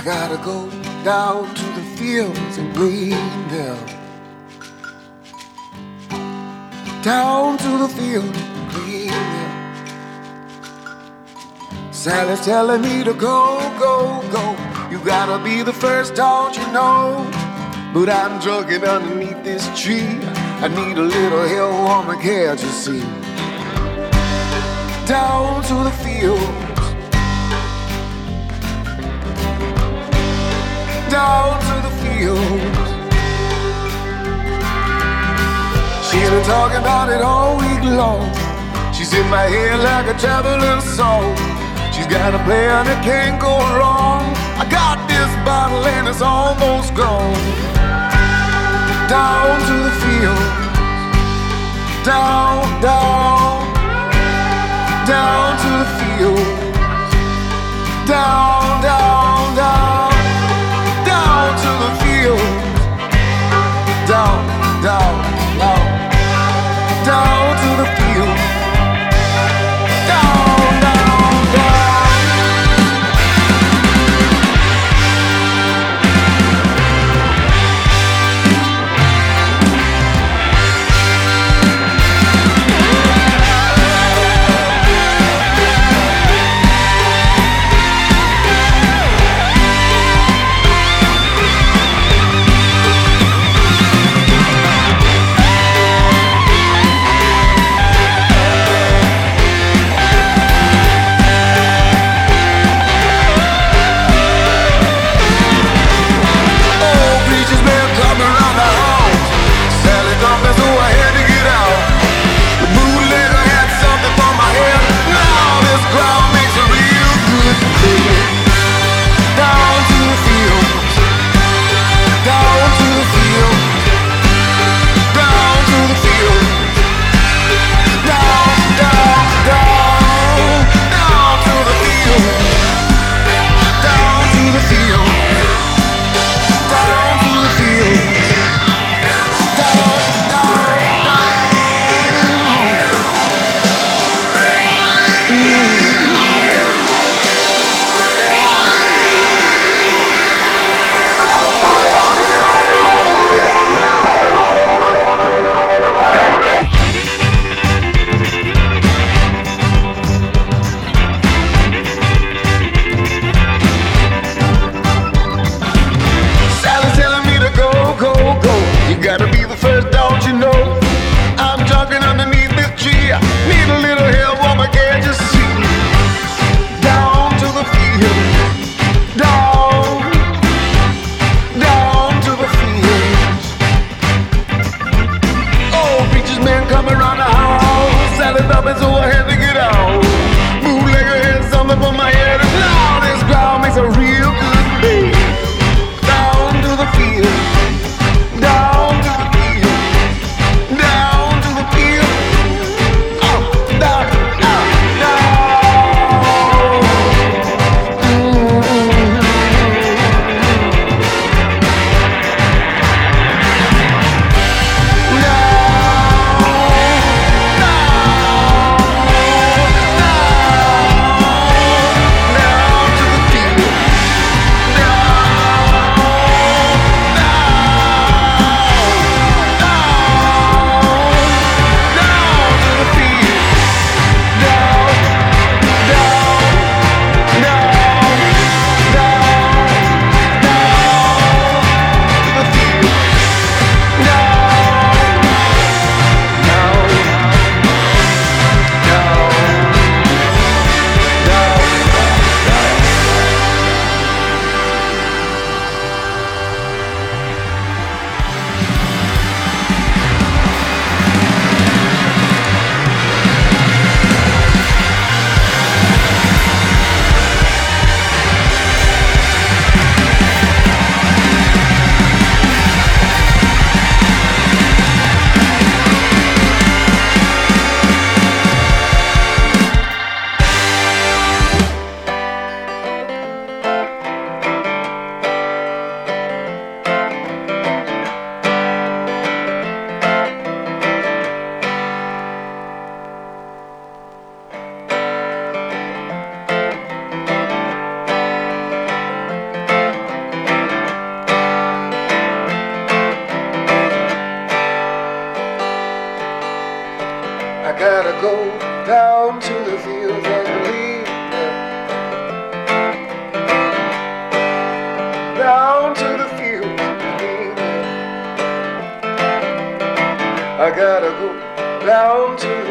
gotta go down to the fields in Greenville. Down to the field in Greenville. Sally's telling me to go, go, go. You gotta be the first, don't you know? But I'm drunken underneath this tree. I need a little help, woman, can't you see? Down to the fields. Down to the fields. She's been talking about it all week long. She's in my head like a traveling song. She's got a plan that can't go wrong. I got this bottle and it's almost gone. Down to the fields. Down, down. Down to the fields. Down, down, down. Down to the fields. Down, down, down. Down to the fields. Down, down, down. I gotta go down to